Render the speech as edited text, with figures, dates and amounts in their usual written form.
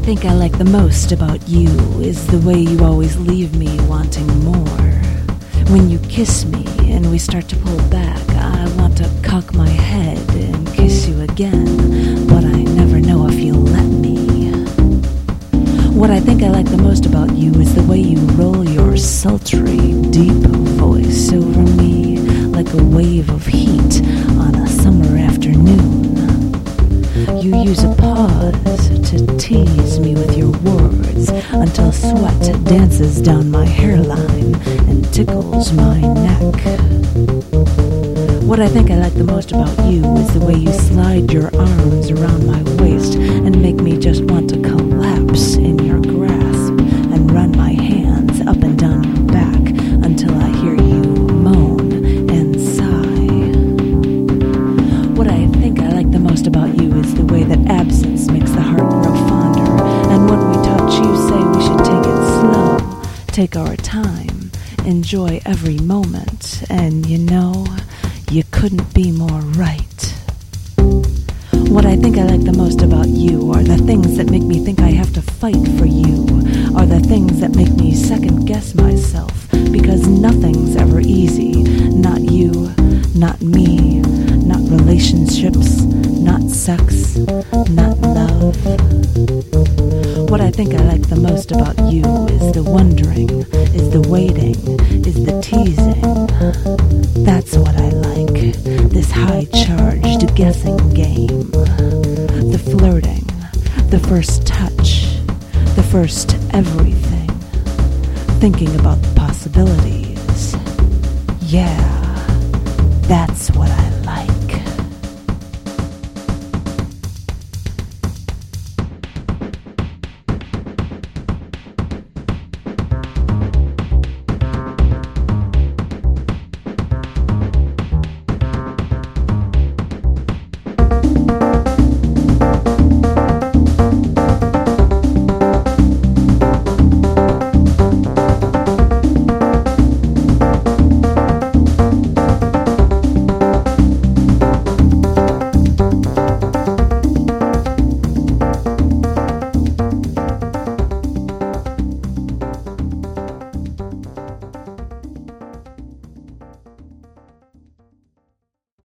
think I like the most about you is the way you always leave me wanting more. When you kiss me and we start to pull back, I want to cock my head and kiss you again, but I never know if you'll let me. What I think I like the most about you is the way you roll your sultry, deep voice over me like a wave of heat on a summer afternoon. You use a pause to tease me with your words until sweat dances down my hairline and tickles my neck. What I think I like the most about you is the way you slide your arms around my waist and make me just want to collapse in your grasp and run my hands up and down your back until I hear you moan and sigh. What I think I like the most about you is the way that absence makes the heart grow fonder, and when we touch you say we should take it slow, take our time, enjoy every moment, and you know, you couldn't be more right. What I think I like the most about you are the things that make me think I have to fight for you, are the things that make me second guess myself, because nothing's ever easy. Not you, not me, not relationships, not sex, not love. What I think I like the most about you is the wondering, is the waiting, is the teasing. That's what I like, this high-charged guessing game. The flirting, the first touch, the first everything. Thinking about the possibilities. Yeah, that's what I